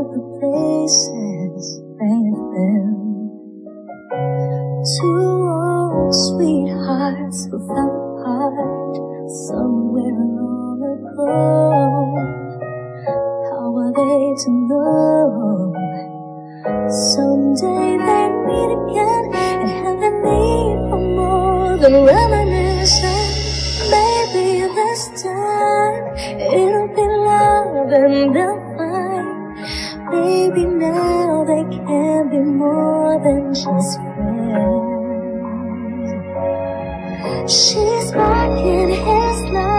about the places they've been. Two old sweethearts who fell apart somewhere long ago. How are they to know someday they meet again and have the need for more than reminiscing? Maybe this time it'll be love and they'll find maybe now they can be more than just friends. She's back in his life.